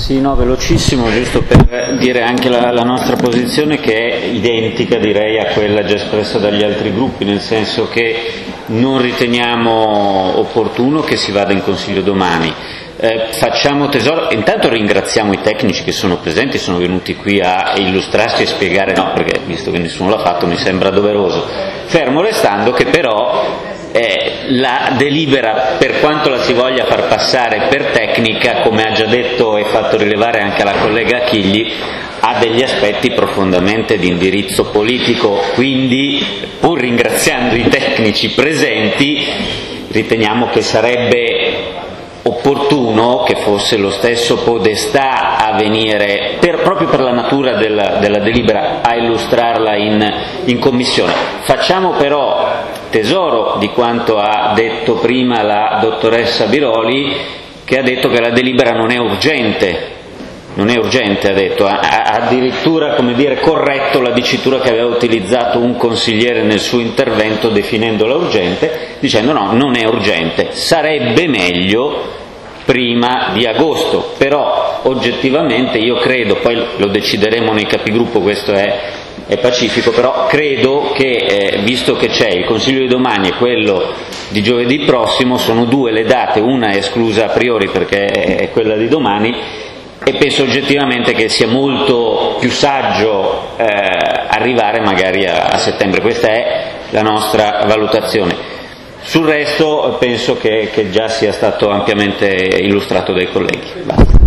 Sì, no, velocissimo, giusto per dire anche la nostra posizione, che è identica, direi, a quella già espressa dagli altri gruppi, nel senso che non riteniamo opportuno che si vada in Consiglio domani. Facciamo tesoro, intanto ringraziamo i tecnici che sono presenti, sono venuti qui a illustrarsi e spiegare, no, perché visto che nessuno l'ha fatto mi sembra doveroso, fermo restando che però la delibera, per quanto la si voglia far passare per tecnica, come ha già detto e fatto rilevare anche la collega Chigli, ha degli aspetti profondamente di indirizzo politico, quindi pur ringraziando i tecnici presenti riteniamo che sarebbe opportuno che fosse lo stesso Podestà a venire, proprio per la natura della delibera, a illustrarla in Commissione. Facciamo però tesoro di quanto ha detto prima la dottoressa Biroli, che ha detto che la delibera non è urgente, ha detto, ha addirittura, come dire, corretto la dicitura che aveva utilizzato un consigliere nel suo intervento definendola urgente, dicendo no, non è urgente, sarebbe meglio prima di agosto, però oggettivamente io credo, poi lo decideremo nei capigruppo, questo è pacifico, però credo che visto che c'è il Consiglio di domani e quello di giovedì prossimo, sono due le date, una è esclusa a priori perché è quella di domani, e penso oggettivamente che sia molto più saggio arrivare magari a settembre. Questa è la nostra valutazione. Sul resto penso che già sia stato ampiamente illustrato dai colleghi. Basta.